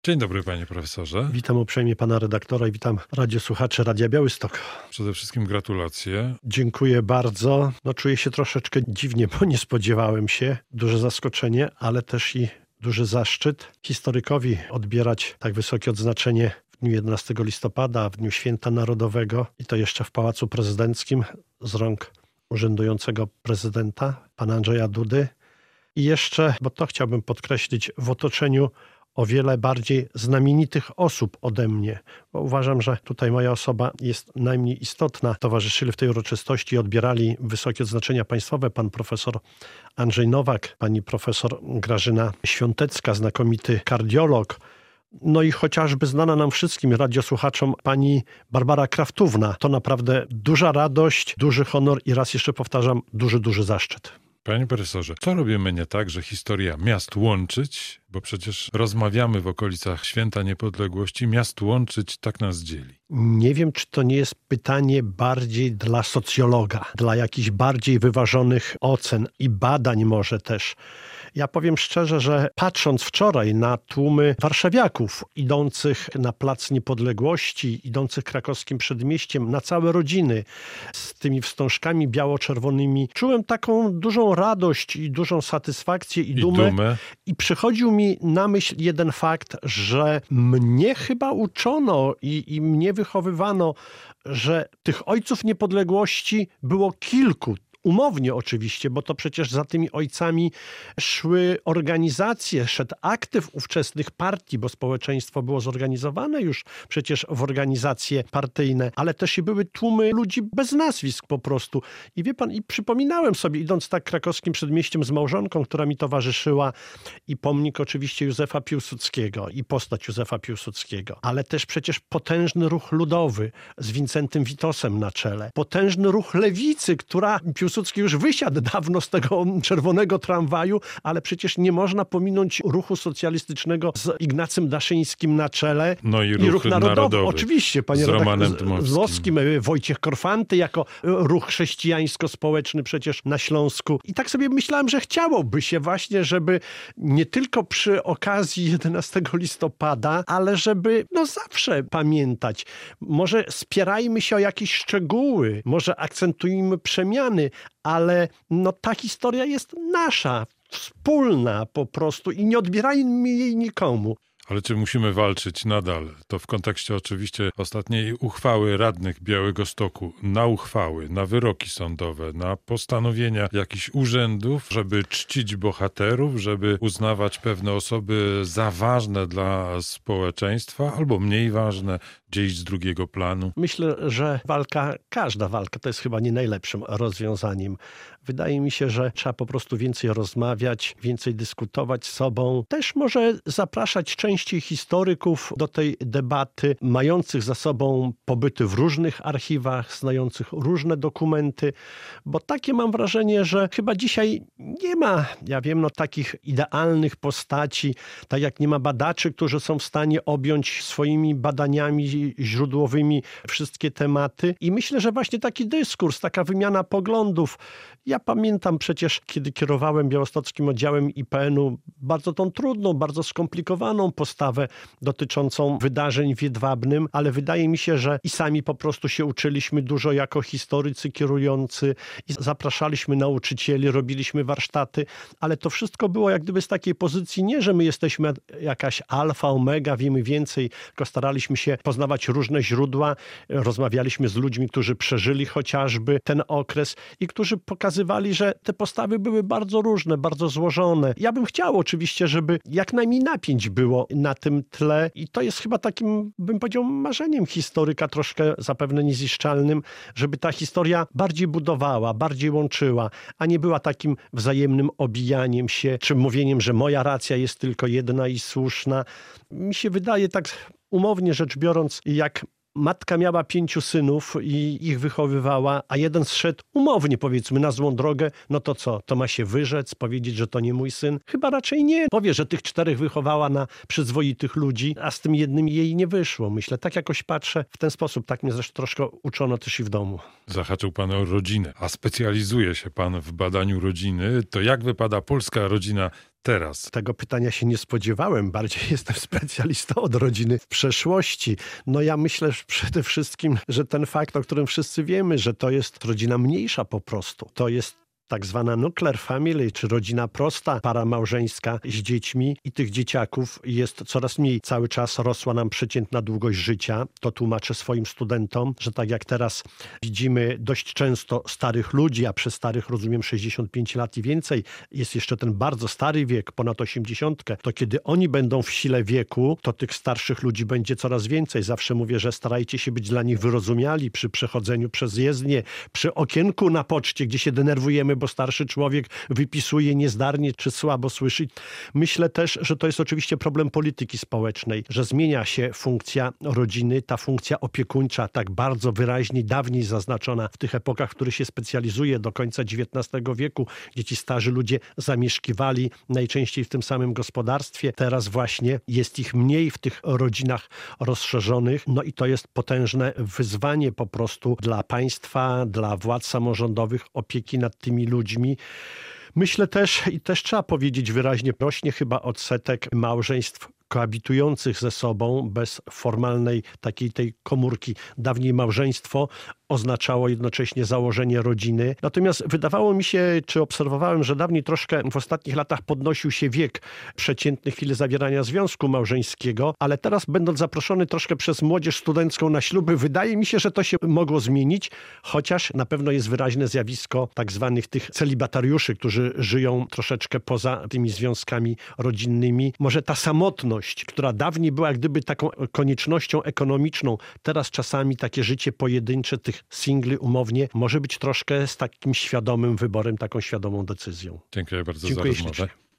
Dzień dobry, panie profesorze. Witam uprzejmie pana redaktora i witam radiosłuchaczy Radia Białystok. Przede wszystkim gratulacje. Dziękuję bardzo. Czuję się troszeczkę dziwnie, bo nie spodziewałem się. Duże zaskoczenie, ale też i duży zaszczyt historykowi odbierać tak wysokie odznaczenie w dniu 11 listopada, w dniu Święta Narodowego i to jeszcze w Pałacu Prezydenckim z rąk urzędującego prezydenta, pana Andrzeja Dudy. I jeszcze, bo to chciałbym podkreślić, w otoczeniu o wiele bardziej znamienitych osób ode mnie, bo uważam, że tutaj moja osoba jest najmniej istotna. Towarzyszyli w tej uroczystości i odbierali wysokie odznaczenia państwowe pan profesor Andrzej Nowak, pani profesor Grażyna Świątecka, znakomity kardiolog, i chociażby znana nam wszystkim radiosłuchaczom pani Barbara Kraftówna. To naprawdę duża radość, duży honor i raz jeszcze powtarzam, duży zaszczyt. Panie profesorze, co robimy nie tak, że historia miast łączyć, bo przecież rozmawiamy w okolicach Święta Niepodległości, miast łączyć tak nas dzieli? Nie wiem, czy to nie jest pytanie bardziej dla socjologa, dla jakichś bardziej wyważonych ocen i badań może też. Ja powiem szczerze, że patrząc wczoraj na tłumy warszawiaków idących na Plac Niepodległości, idących krakowskim przedmieściem, na całe rodziny z tymi wstążkami biało-czerwonymi, czułem taką dużą radość i dużą satysfakcję i dumę. I przychodził mi na myśl jeden fakt, że mnie chyba uczono i mnie wychowywano, że tych ojców niepodległości było kilku. Umownie oczywiście, bo to przecież za tymi ojcami szły organizacje, szedł aktyw ówczesnych partii, bo społeczeństwo było zorganizowane już przecież w organizacje partyjne, ale też i były tłumy ludzi bez nazwisk po prostu. I wie pan, i przypominałem sobie, idąc tak krakowskim przedmieściem z małżonką, która mi towarzyszyła, i pomnik oczywiście Józefa Piłsudskiego i postać Józefa Piłsudskiego, ale też przecież potężny ruch ludowy z Wincentym Witosem na czele, potężny ruch lewicy, która Piłsudski już wysiadł dawno z tego czerwonego tramwaju, ale przecież nie można pominąć ruchu socjalistycznego z Ignacym Daszyńskim na czele. I ruch narodowy. Oczywiście, panie z Romanem Dmowskim. Wojciech Korfanty jako ruch chrześcijańsko-społeczny przecież na Śląsku. I tak sobie myślałem, że chciałoby się właśnie, żeby nie tylko przy okazji 11 listopada, ale żeby zawsze pamiętać. Może spierajmy się o jakieś szczegóły, może akcentujmy przemiany, ale ta historia jest nasza, wspólna po prostu i nie odbierajmy jej nikomu. Ale czy musimy walczyć nadal? To w kontekście oczywiście ostatniej uchwały radnych Białegostoku, na uchwały, na wyroki sądowe, na postanowienia jakichś urzędów, żeby czcić bohaterów, żeby uznawać pewne osoby za ważne dla społeczeństwa albo mniej ważne, gdzieś z drugiego planu. Myślę, że każda walka to jest chyba nie najlepszym rozwiązaniem. Wydaje mi się, że trzeba po prostu więcej rozmawiać, więcej dyskutować z sobą. Też może zapraszać częściej historyków do tej debaty, mających za sobą pobyty w różnych archiwach, znających różne dokumenty, bo takie mam wrażenie, że chyba dzisiaj nie ma, takich idealnych postaci, tak jak nie ma badaczy, którzy są w stanie objąć swoimi badaniami źródłowymi wszystkie tematy. I myślę, że właśnie taki dyskurs, taka wymiana poglądów. Ja pamiętam przecież, kiedy kierowałem białostockim oddziałem IPN-u, bardzo tą trudną, bardzo skomplikowaną postawę dotyczącą wydarzeń w Jedwabnym, ale wydaje mi się, że i sami po prostu się uczyliśmy dużo jako historycy kierujący i zapraszaliśmy nauczycieli, robiliśmy warsztaty, ale to wszystko było jak gdyby z takiej pozycji nie, że my jesteśmy jakaś alfa, omega, wiemy więcej, tylko staraliśmy się poznawać różne źródła, rozmawialiśmy z ludźmi, którzy przeżyli chociażby ten okres i którzy pokazywali, że te postawy były bardzo różne, bardzo złożone. Ja bym chciał oczywiście, żeby jak najmniej napięć było na tym tle i to jest chyba takim, bym powiedział, marzeniem historyka, troszkę zapewne niezniszczalnym, żeby ta historia bardziej budowała, bardziej łączyła, a nie była takim wzajemnym obijaniem się, czy mówieniem, że moja racja jest tylko jedna i słuszna. Mi się wydaje tak umownie rzecz biorąc, jak matka miała 5 synów i ich wychowywała, a jeden zszedł umownie, powiedzmy, na złą drogę, to co? To ma się wyrzec, powiedzieć, że to nie mój syn? Chyba raczej nie. Powie, że tych 4 wychowała na przyzwoitych ludzi, a z tym jednym jej nie wyszło. Myślę, tak jakoś patrzę w ten sposób. Tak mnie zresztą troszkę uczono też i w domu. Zahaczył pan o rodzinę, a specjalizuje się pan w badaniu rodziny. To jak wypada polska rodzina teraz? Tego pytania się nie spodziewałem. Bardziej jestem specjalistą od rodziny w przeszłości. No ja myślę że przede wszystkim, że ten fakt, o którym wszyscy wiemy, że to jest rodzina mniejsza po prostu. To jest tak zwana nuclear family, czy rodzina prosta, para małżeńska z dziećmi i tych dzieciaków jest coraz mniej. Cały czas rosła nam przeciętna długość życia. To tłumaczę swoim studentom, że tak jak teraz widzimy dość często starych ludzi, a przez starych rozumiem 65 lat i więcej, jest jeszcze ten bardzo stary wiek, ponad 80, to kiedy oni będą w sile wieku, to tych starszych ludzi będzie coraz więcej. Zawsze mówię, że starajcie się być dla nich wyrozumiali przy przechodzeniu przez jezdnię, przy okienku na poczcie, gdzie się denerwujemy, bo starszy człowiek wypisuje niezdarnie czy słabo słyszy. Myślę też, że to jest oczywiście problem polityki społecznej, że zmienia się funkcja rodziny, ta funkcja opiekuńcza, tak bardzo wyraźnie dawniej zaznaczona w tych epokach, w których się specjalizuje do końca XIX wieku, gdzie ci starzy ludzie zamieszkiwali najczęściej w tym samym gospodarstwie. Teraz właśnie jest ich mniej w tych rodzinach rozszerzonych. No i to jest potężne wyzwanie po prostu dla państwa, dla władz samorządowych, opieki nad tymi ludźmi. Myślę też, i też trzeba powiedzieć wyraźnie, rośnie chyba odsetek małżeństw koabitujących ze sobą bez formalnej takiej tej komórki. Dawniej małżeństwo oznaczało jednocześnie założenie rodziny. Natomiast wydawało mi się, czy obserwowałem, że dawniej troszkę w ostatnich latach podnosił się wiek przeciętny chwili zawierania związku małżeńskiego, ale teraz będąc zaproszony troszkę przez młodzież studencką na śluby, wydaje mi się, że to się mogło zmienić, chociaż na pewno jest wyraźne zjawisko tak zwanych tych celibatariuszy, którzy żyją troszeczkę poza tymi związkami rodzinnymi. Może ta samotność, która dawniej była jak gdyby taką koniecznością ekonomiczną, teraz czasami takie życie pojedyncze tych singli umownie może być troszkę z takim świadomym wyborem, taką świadomą decyzją. Dziękuję bardzo Dziękuję za rozmowę. ślicznie.